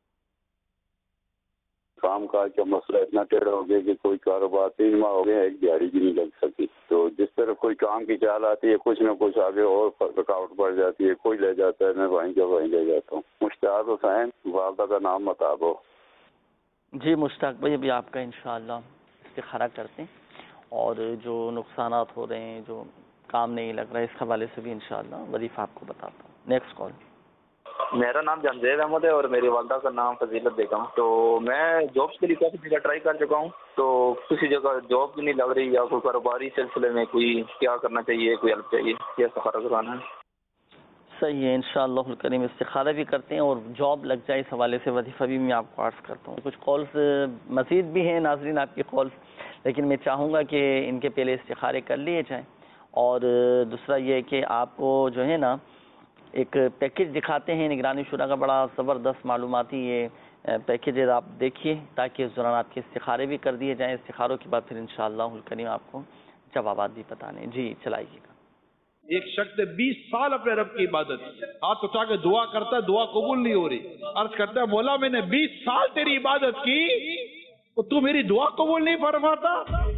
کام کاج کا مسئلہ اتنا ٹیڑھا ہو گیا کہ کوئی کاروبار 3 ماہ ہو گئے، ایک دیہڑی بھی نہیں لگ سکی. تو جس طرح کوئی کام کی چال آتی ہے کچھ نہ کچھ آگے اور رکاوٹ پڑ جاتی ہے. کوئی لے جاتا ہے، میں وہیں لے جاتا ہوں. مشتاق حسین، والدہ کا نام متابو. جی مشتاق بھائی، ابھی آپ کا انشاءاللہ استخارہ کرتے ہیں اور جو نقصانات ہو رہے ہیں، جو کام نہیں لگ رہا ہے، اس حوالے سے بھی انشاءاللہ وظیفہ آپ کو بتاتا ہوں. Next call. میرا نام جمزید احمد ہے اور میری والدہ کا نام فضیلت بیگم. تو میں جابس کے لیے کافی جگہ ٹرائی کر چکا ہوں، تو کسی جگہ جاب بھی نہیں لگ رہی یا کوئی کاروباری سلسلے میں کوئی کیا کرنا چاہیے، کوئی ہیلپ چاہیے، کیا استخارہ کرانا ہے. صحیح ہے، انشاءاللہ الکریم استخارہ بھی کرتے ہیں اور جاب لگ جائے اس حوالے سے وظیفہ بھی میں آپ کو عرض کرتا ہوں. کچھ کالز مزید بھی ہیں ناظرین آپ کی کالز، لیکن میں چاہوں گا کہ ان کے پہلے استخارے کر لیے جائیں. اور دوسرا یہ کہ آپ کو جو ہے نا ایک پیکج دکھاتے ہیں نگرانی شورا کا، بڑا زبردست معلوماتی یہ پیکج ہے، آپ دیکھیے تاکہ اس دوران آپ کے استخارے بھی کر دیے جائیں. استخاروں کے بعد پھر انشاءاللہ الکریم آپ کو جوابات بھی بتانے. جی چلائیے گا. ایک شخص 20 سال اپنے رب کی عبادت، ہاتھ اٹھا کے دعا کرتا ہے، دعا قبول نہیں ہو رہی. عرض کرتا ہے مولا میں نے 20 سال تیری عبادت کی تو میری دعا قبول نہیں فرماتا.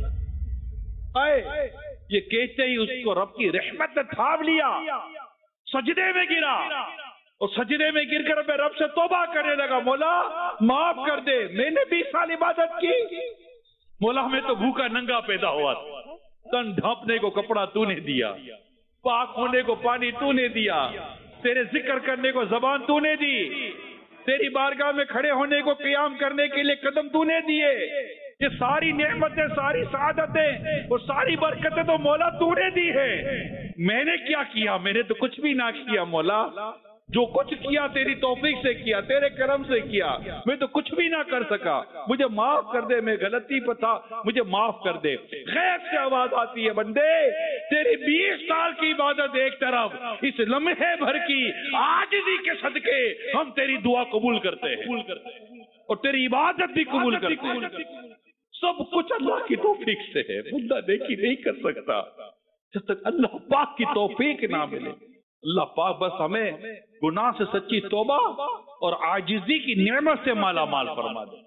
یہ کہتے ہی اس کو رب کی رحمت نے تھام لیا، سجدے میں گرا اور سجدے میں گر کر میں رب سے توبہ کرنے لگا، مولا معاف کر دے، میں نے 20 سال عبادت کی. مولا ہمیں تو بھوکا ننگا پیدا ہوا، تن ڈھانپنے کو کپڑا تو نے دیا، پاک ہونے کو پانی تو نے دیا، تیرے ذکر کرنے کو زبان تو نے دی، تیری بارگاہ میں کھڑے ہونے کو قیام کرنے کے لیے قدم تو نے دیے. یہ ساری نعمتیں، ساری سعادتیں اور ساری برکتیں تو مولا تو نے دی ہے. میں نے کیا کیا؟ میں نے تو کچھ بھی نہ کیا مولا. جو کچھ کیا تیری توفیق سے کیا، تیرے کرم سے کیا، میں تو کچھ بھی نہ کر سکا. مجھے معاف کر دے، میں غلطی پہ تھا، مجھے معاف کر دے. غیب سے آواز آتی ہے، بندے تیری 20 سال کی عبادت ایک طرف، اس لمحے بھر کی عاجزی کے صدقے ہم تیری دعا قبول کرتے ہیں اور تیری عبادت بھی قبول کرتے ہیں. سب کچھ اللہ کی توفیق سے ہے، بندہ نیکی نہیں کر سکتا جب تک اللہ پاک کی توفیق نہ ملے. اللہ پاک بس ہمیں گناہ سے سچی توبہ اور عاجزی کی نعمت سے مالا مال فرما دے.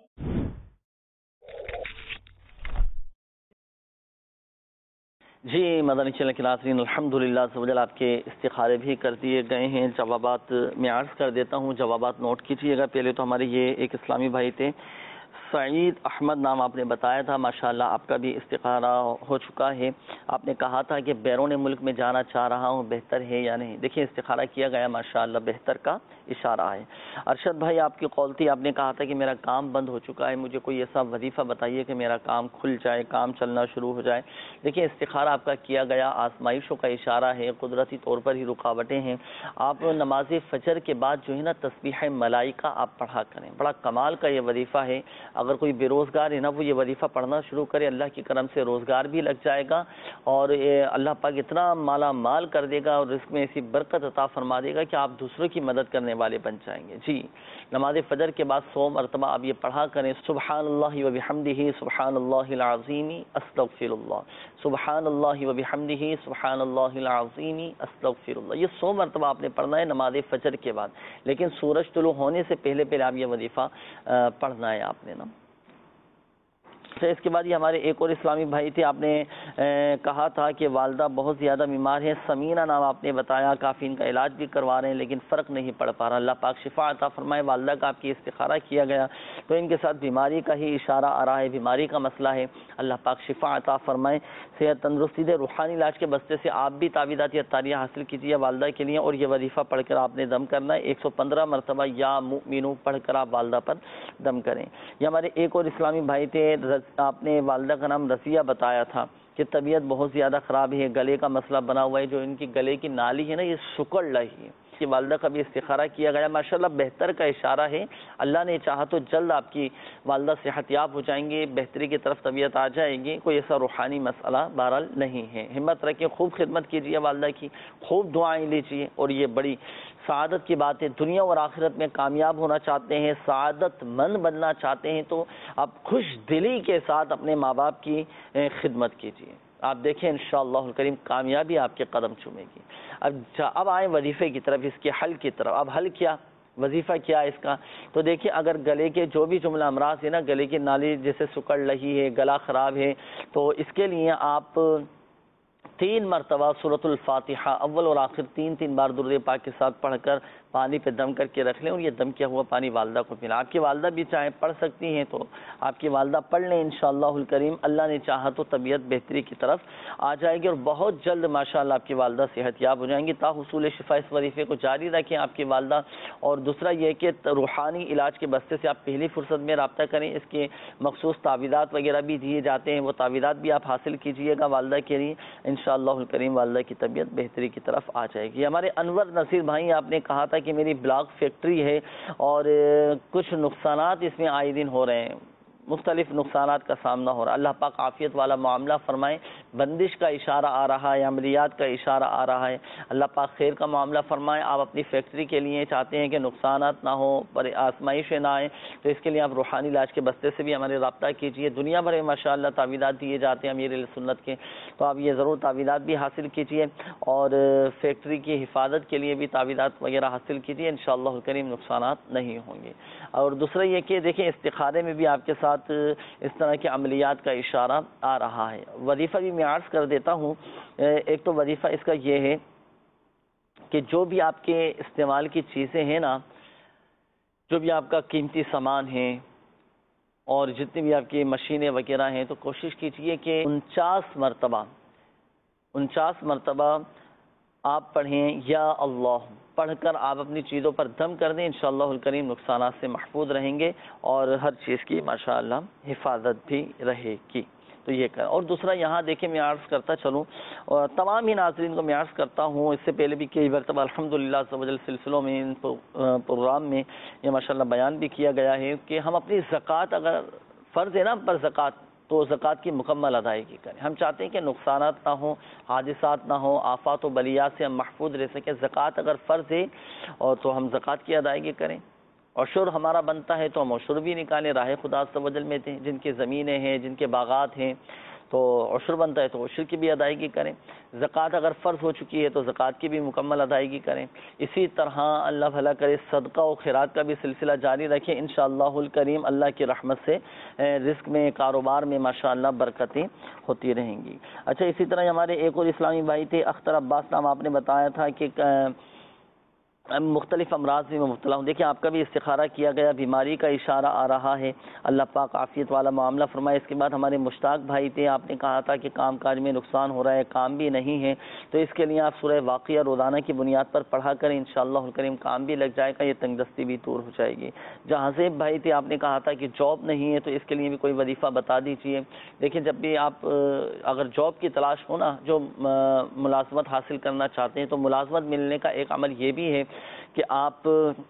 جی مدنی چینل کے ناظرین، الحمدللہ آپ کے استخارے بھی کر دیے گئے ہیں. جوابات میں عرض کر دیتا ہوں، جوابات نوٹ کیجیے گا. پہلے تو ہمارے یہ ایک اسلامی بھائی تھے سعید احمد نام آپ نے بتایا تھا، ماشاءاللہ آپ کا بھی استخارہ ہو چکا ہے. آپ نے کہا تھا کہ بیرون ملک میں جانا چاہ رہا ہوں، بہتر ہے یا نہیں؟ دیکھیں استخارہ کیا گیا، ماشاءاللہ بہتر کا اشارہ ہے. ارشد بھائی آپ کی قول تھی، آپ نے کہا تھا کہ میرا کام بند ہو چکا ہے، مجھے کوئی ایسا وظیفہ بتائیے کہ میرا کام کھل جائے، کام چلنا شروع ہو جائے. دیکھیں استخارہ آپ کا کیا گیا، آزمائشوں کا اشارہ ہے، قدرتی طور پر ہی رکاوٹیں ہیں. آپ نماز فجر کے بعد جو ہے نا تسبیح ملائکہ آپ پڑھا کریں، بڑا کمال کا یہ وظیفہ ہے. اگر کوئی بے روزگار ہے نا وہ یہ وظیفہ پڑھنا شروع کرے، اللہ کی کرم سے روزگار بھی لگ جائے گا اور اللہ پاک اتنا مالا مال کر دے گا اور رزق میں ایسی برکت عطا فرما دے گا کہ آپ دوسروں کی مدد کرنے والے بن جائیں گے. جی نماز فجر کے بعد 100 مرتبہ آپ یہ پڑھا کریں، سبحان اللہ و بحمدہ سبحان اللہ العظیم استغفر اللہ، سبحان اللہ و بحمدہ سبحان اللہ العظیم استغفر اللہ. یہ 100 مرتبہ آپ نے پڑھنا ہے نماز فجر کے بعد، لیکن سورج طلوع ہونے سے پہلے آپ یہ وظیفہ پڑھنا ہے آپ نے نا. اس کے بعد یہ ہمارے ایک اور اسلامی بھائی تھے، آپ نے کہا تھا کہ والدہ بہت زیادہ بیمار ہیں، سمینہ نام آپ نے بتایا، کافی ان کا علاج بھی کروا رہے ہیں لیکن فرق نہیں پڑ پا رہا. اللہ پاک شفا عطا فرمائے. والدہ کا آپ کی استخارہ کیا گیا تو ان کے ساتھ بیماری کا ہی اشارہ آ رہا ہے، بیماری کا مسئلہ ہے. اللہ پاک شفا عطا فرمائے، صحت تندرستی دے. روحانی علاج کے بستے سے آپ بھی تعویذات اطاریہ حاصل کیجیے والدہ کے لیے اور یہ وظیفہ پڑھ کر آپ نے دم کرنا ہے. 115 مرتبہ یا مؤمنو پڑھ کر آپ والدہ پر دم کریں. یہ ہمارے ایک اور اسلامی بھائی تھے، آپ نے والدہ کا نام رضیہ بتایا تھا کہ طبیعت بہت زیادہ خراب ہے، گلے کا مسئلہ بنا ہوا ہے، جو ان کی گلے کی نالی ہے نا یہ سکڑ رہی ہے. کہ والدہ کا بھی استخارہ کیا گیا، ماشاءاللہ بہتر کا اشارہ ہے. اللہ نے چاہا تو جلد آپ کی والدہ صحت یاب ہو جائیں گے، بہتری کی طرف طبیعت آ جائے گی. کوئی ایسا روحانی مسئلہ بہرحال نہیں ہے. ہمت رکھیں، خوب خدمت کیجیے والدہ کی، خوب دعائیں لیجیے اور یہ بڑی سعادت کی بات ہے. دنیا اور آخرت میں کامیاب ہونا چاہتے ہیں، سعادت مند بننا چاہتے ہیں تو آپ خوش دلی کے ساتھ اپنے ماں باپ کی خدمت کیجیے. آپ دیکھیں انشاءاللہ الکریم کامیابی آپ کے قدم چومے گی. اب آئیں وظیفے کی طرف، اس کے حل کی طرف. اب حل کیا، وظیفہ کیا ہے اس کا؟ تو دیکھیں اگر گلے کے جو بھی جملہ امراض ہے نا، گلے کی نالی جیسے سکڑ رہی ہے، گلا خراب ہے، تو اس کے لیے آپ 3 مرتبہ سورۃ الفاتحہ اول اور آخر 3 بار درود پاک کے ساتھ پڑھ کر پانی پہ دم کر کے رکھ لیں اور یہ دم کیا ہوا پانی والدہ کو پلا. آپ کی والدہ بھی چاہیں پڑھ سکتی ہیں تو آپ کی والدہ پڑھ لیں انشاءاللہ الکریم. اللہ نے چاہا تو طبیعت بہتری کی طرف آ جائے گی اور بہت جلد ماشاءاللہ آپ کی والدہ صحت یاب ہو جائیں گی. تا حصول شفا اس وظیفے کو جاری رکھیں آپ کی والدہ. اور دوسرا یہ کہ روحانی علاج کے بستے سے آپ پہلی فرصت میں رابطہ کریں. اس کے مخصوص تعویذات وغیرہ بھی دیے جاتے ہیں، وہ تعویذات بھی آپ حاصل کیجیے گا والدہ کے لیے. انشاءاللہ الکریم والدہ کی طبیعت بہتری کی طرف آ جائے گی. ہمارے انور نصیر بھائی، آپ نے کہا تھا کہ میری بلاک فیکٹری ہے اور کچھ نقصانات اس میں آئے دن ہو رہے ہیں، مختلف نقصانات کا سامنا ہو رہا ہے. اللہ پاک عافیت والا معاملہ فرمائے. بندش کا اشارہ آ رہا ہے، عملیات کا اشارہ آ رہا ہے. اللہ پاک خیر کا معاملہ فرمائے. آپ اپنی فیکٹری کے لیے چاہتے ہیں کہ نقصانات نہ ہو، پر آزمائشیں نہ آئیں، تو اس کے لیے آپ روحانی علاج کے بستے سے بھی ہمارے رابطہ کیجیے. دنیا بھر میں ماشاءاللہ تعویذات دیے جاتے ہیں امیر سنت کے، تو آپ یہ ضرور تعویذات بھی حاصل کیجیے اور فیکٹری کی حفاظت کے لیے بھی تعویذات وغیرہ حاصل کیجیے. انشاءاللہ الکریم نقصانات نہیں ہوں گے. اور دوسرا یہ کہ دیکھیں استخارے میں بھی آپ کے ساتھ اس طرح کے عملیات کا اشارہ آ رہا ہے. وظیفہ بھی میں عرض کر دیتا ہوں. ایک تو وظیفہ اس کا یہ ہے کہ جو بھی آپ کے استعمال کی چیزیں ہیں نا، جو بھی آپ کا قیمتی سامان ہے اور جتنی بھی آپ کی مشینیں وغیرہ ہیں، تو کوشش کیجیے کہ 49 مرتبہ آپ پڑھیں یا اللہ. پڑھ کر آپ اپنی چیزوں پر دم کر دیں، انشاءاللہ الکریم نقصانات سے محفوظ رہیں گے اور ہر چیز کی ماشاءاللہ حفاظت بھی رہے گی. تو یہ کر. اور دوسرا یہاں دیکھیں میں عرض کرتا چلوں اور تمام ہی ناظرین کو میں عرض کرتا ہوں، اس سے پہلے بھی کئی مرتبہ الحمدللہ سلسلوں میں ان پروگرام میں یہ ماشاءاللہ بیان بھی کیا گیا ہے کہ ہم اپنی زکوٰۃ، اگر فرض ہے نا پر زکوٰۃ، تو زکوٰۃ کی مکمل ادائیگی کریں. ہم چاہتے ہیں کہ نقصانات نہ ہوں، حادثات نہ ہوں، آفات و بلیات سے ہم محفوظ رہ سکیں. زکوٰۃ اگر فرض ہے اور تو ہم زکوٰۃ کی ادائیگی کریں. عشر ہمارا بنتا ہے تو ہم عشر بھی نکالیں، راہ خدا عز و جل میں دیں. جن کی زمینیں ہیں، جن کے باغات ہیں، تو عشر بنتا ہے تو عشر کی بھی ادائیگی کریں. زکوٰۃ اگر فرض ہو چکی ہے تو زکوٰۃ کی بھی مکمل ادائیگی کریں. اسی طرح اللہ بھلا کرے صدقہ و خیرات کا بھی سلسلہ جاری رکھیں. انشاءاللہ الکریم اللہ کی رحمت سے رزق میں، کاروبار میں ماشاءاللہ برکتیں ہوتی رہیں گی. اچھا، اسی طرح ہمارے ایک اور اسلامی بھائی تھے، اختر عباس نام آپ نے بتایا تھا کہ مختلف امراض میں مبتلا ہوں. دیکھیں آپ کا بھی استخارہ کیا گیا, بیماری کا اشارہ آ رہا ہے, اللہ پاک عافیت والا معاملہ فرمائے. اس کے بعد ہمارے مشتاق بھائی تھے, آپ نے کہا تھا کہ کام کاج میں نقصان ہو رہا ہے, کام بھی نہیں ہے, تو اس کے لیے آپ سورہ واقعہ روزانہ کی بنیاد پر پڑھا کریں, انشاءاللہ الکریم کام بھی لگ جائے گا, یہ تنگ دستی بھی دور ہو جائے گی. جہاں زیب بھائی تھے, آپ نے کہا تھا کہ جاب نہیں ہے, تو اس کے لیے بھی کوئی وظیفہ بتا دیجیے. دیکھیں جب بھی آپ اگر جاب کی تلاش ہو نا, جو ملازمت حاصل کرنا چاہتے ہیں, تو ملازمت ملنے کا ایک عمل یہ بھی ہے کہ آپ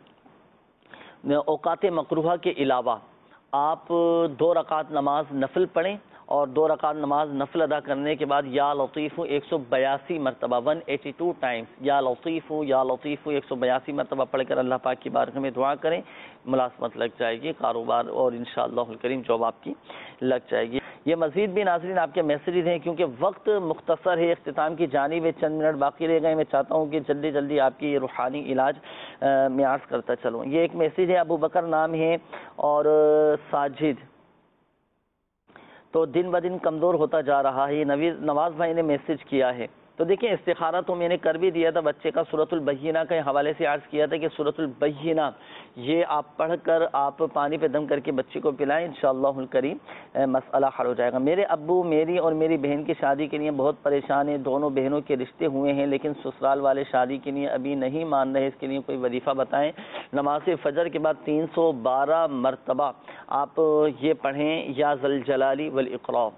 اوقات مکروہہ کے علاوہ آپ 2 رکعت نماز نفل پڑھیں, اور 2 رکعت نماز نفل ادا کرنے کے بعد یا لطیف 182 مرتبہ 182 ٹائمز یا لطیف 182 مرتبہ پڑھ کر اللہ پاک کی بارگاہ میں دعا کریں, ملازمت لگ جائے گی, کاروبار اور انشاءاللہ الکریم جاب آپ کی لگ جائے گی. یہ مزید بھی ناظرین آپ کے میسیجز ہیں, کیونکہ وقت مختصر ہے, اختتام کی جانب چند منٹ باقی رہ گئے. میں چاہتا ہوں کہ جلدی جلدی آپ کی یہ روحانی علاج میں عرض کرتا چلوں. یہ ایک میسیج ہے, ابو بکر نام ہے اور ساجد, تو دن بدن کمزور ہوتا جا رہا ہے. یہ نواز بھائی نے میسیج کیا ہے. تو دیکھیں استخارہ تو میں نے کر بھی دیا تھا بچے کا, سورۃ البینہ کے حوالے سے عرض کیا تھا کہ سورۃ البینہ یہ آپ پڑھ کر آپ پانی پہ دم کر کے بچے کو پلائیں, انشاءاللہ الکریم مسئلہ حل ہو جائے گا. میرے ابو میری اور میری بہن کی شادی کے لیے بہت پریشان ہیں, دونوں بہنوں کے رشتے ہوئے ہیں, لیکن سسرال والے شادی کے لیے ابھی نہیں مان رہے. اس کے لیے کوئی وظیفہ بتائیں. نماز فجر کے بعد 312 مرتبہ آپ یہ پڑھیں, یا ذل جلالی والاکرام.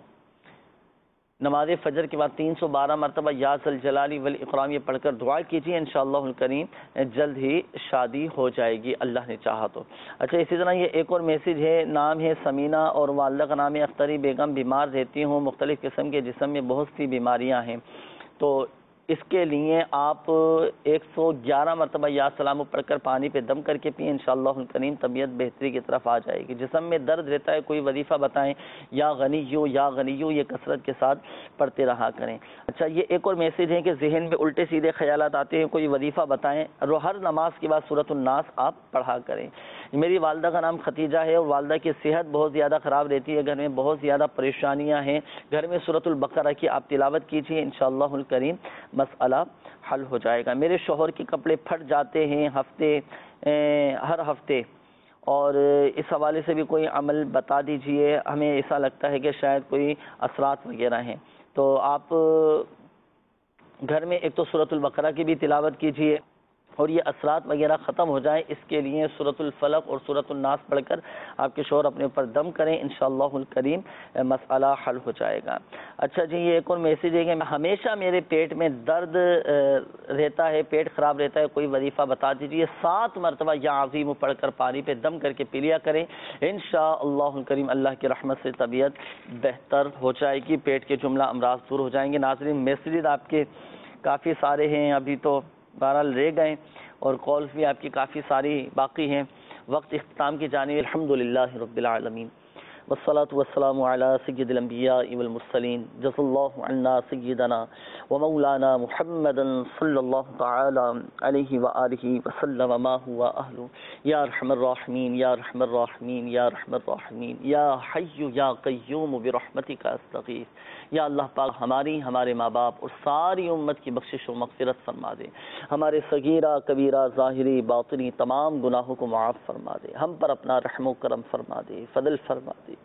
نماز فجر کے بعد 312 مرتبہ یا ذل جلالی والاکرام یہ پڑھ کر دعا کیجیے, انشاءاللہ الکریم جلد ہی شادی ہو جائے گی اللہ نے چاہا تو. اچھا اسی طرح یہ ایک اور میسیج ہے, نام ہے سمینہ اور والدہ کا نام ہے اختری بیگم. بیمار رہتی ہوں, مختلف قسم کے جسم میں بہت سی بیماریاں ہیں, تو اس کے لیے آپ 111 مرتبہ یا سلام پڑھ کر پانی پہ دم کر کے پئیں, انشاءاللہ الکریم طبیعت بہتری کی طرف آ جائے گی. جسم میں درد رہتا ہے, کوئی وظیفہ بتائیں, یا غنیو یہ کثرت کے ساتھ پڑھتے رہا کریں. اچھا یہ ایک اور میسیج ہے کہ ذہن میں الٹے سیدھے خیالات آتے ہیں, کوئی وظیفہ بتائیں. ہر نماز کے بعد سورۃ الناس آپ پڑھا کریں. میری والدہ کا نام ختیجہ ہے اور والدہ کی صحت بہت زیادہ خراب رہتی ہے, گھر میں بہت زیادہ پریشانیاں ہیں. گھر میں سورۃ البقرہ کی آپ تلاوت کیجیے, انشاءاللہ الکریم مسئلہ حل ہو جائے گا. میرے شوہر کے کپڑے پھٹ جاتے ہیں ہر ہفتے, اور اس حوالے سے بھی کوئی عمل بتا دیجئے. ہمیں ایسا لگتا ہے کہ شاید کوئی اثرات وغیرہ ہیں. تو آپ گھر میں ایک تو سورۃ البقرہ کی بھی تلاوت کیجیے, اور یہ اثرات وغیرہ ختم ہو جائیں, اس کے لیے سورۃ الفلق اور سورۃ الناس پڑھ کر آپ کے شوہر اپنے اوپر دم کریں, انشاءاللہ الکریم مسئلہ حل ہو جائے گا. اچھا جی یہ ایک اور میسیج ہے کہ ہمیشہ میرے پیٹ میں درد رہتا ہے, پیٹ خراب رہتا ہے, کوئی وظیفہ بتا دیجیے. 7 مرتبہ یا عظیم پڑھ کر پانی پہ دم کر کے پی لیا کریں, انشاءاللہ الکریم اللہ کی رحمت سے طبیعت بہتر ہو جائے گی, پیٹ کے جملہ امراض دور ہو جائیں گے. ناظرین میسیج آپ کے کافی سارے ہیں, ابھی تو بہرحال رہ گئے, اور کالز بھی آپ کی کافی ساری باقی ہیں. وقت اختتام کی جانب. الحمدللہ رب العالمین والصلاة والسلام علی سید الانبیاء والمرسلین, جزا اللہ عنا سیدنا ومولانا محمد صلی اللہ تعالی علیہ وآلہ وسلم ما هو اہلہ, یا ارحم الراحمین یا ارحم الراحمین یا ارحم الراحمین, یا حی یا قیوم برحمتک استغیث. یا اللہ پاک ہمارے ماں باپ اور ساری امت کی بخشش و مغفرت فرما دے, ہمارے صغیرہ کبیرہ ظاہری باطنی تمام گناہوں کو معاف فرما دے, ہم پر اپنا رحم و کرم فرما دے, فضل فرما دے,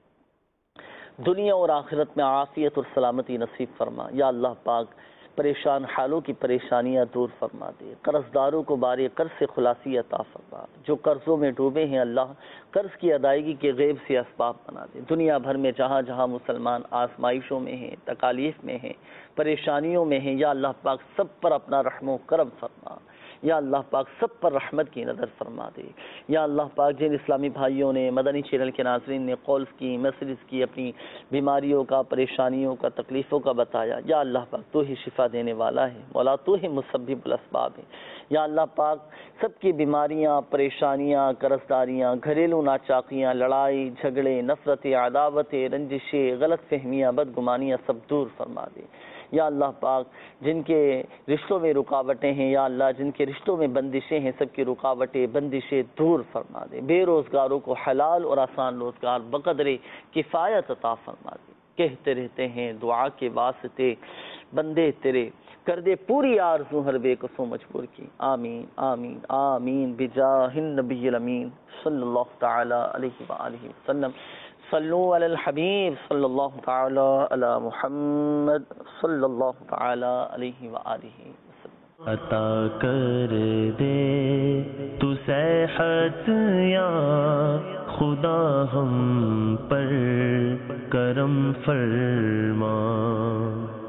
دنیا اور آخرت میں عافیت اور سلامتی نصیب فرما. یا اللہ پاک پریشان حالوں کی پریشانیاں دور فرما دے, قرض داروں کو بارے قرض سے خلاصی عطا فرما دے, جو قرضوں میں ڈوبے ہیں اللہ قرض کی ادائیگی کے غیب سے اسباب بنا دے. دنیا بھر میں جہاں جہاں مسلمان آزمائشوں میں ہیں, تکالیف میں ہیں, پریشانیوں میں ہیں, یا اللہ پاک سب پر اپنا رحم و کرم فرما. یا اللہ پاک سب پر رحمت کی نظر فرما دے. یا اللہ پاک جن اسلامی بھائیوں نے, مدنی چینل کے ناظرین نے کالز کی, میسیجز کی, اپنی بیماریوں کا, پریشانیوں کا, تکلیفوں کا بتایا, یا اللہ پاک تو ہی شفا دینے والا ہے مولا, تو ہی مسبب الاسباب ہے. یا اللہ پاک سب کی بیماریاں, پریشانیاں, قرض داریاں, گھریلو ناچاقیاں, لڑائی جھگڑے, نفرتیں, عداوتیں, رنجشیں, غلط فہمیاں, بدگمانیاں سب دور فرما دے. یا اللہ پاک جن کے رشتوں میں رکاوٹیں ہیں, یا اللہ جن کے رشتوں میں بندشیں ہیں, سب کی رکاوٹیں بندشیں دور فرما دے. بے روزگاروں کو حلال اور آسان روزگار بقدر کفایت عطا فرما دے. کہتے رہتے ہیں دعا کے واسطے بندے تیرے، کر دے پوری آرزو ہر بے قصو مجبور کی، آمین آمین آمین بجاہ النبی الامین صلی اللہ تعالی علیہ وآلہ وسلم۔ صلو علی الحبیب صلی اللہ تعالی علی محمد صلی اللہ تعالی علیہ وآلہ وسلم۔ عطا کر دے تو صحت یا خدا ہم پر کرم فرما۔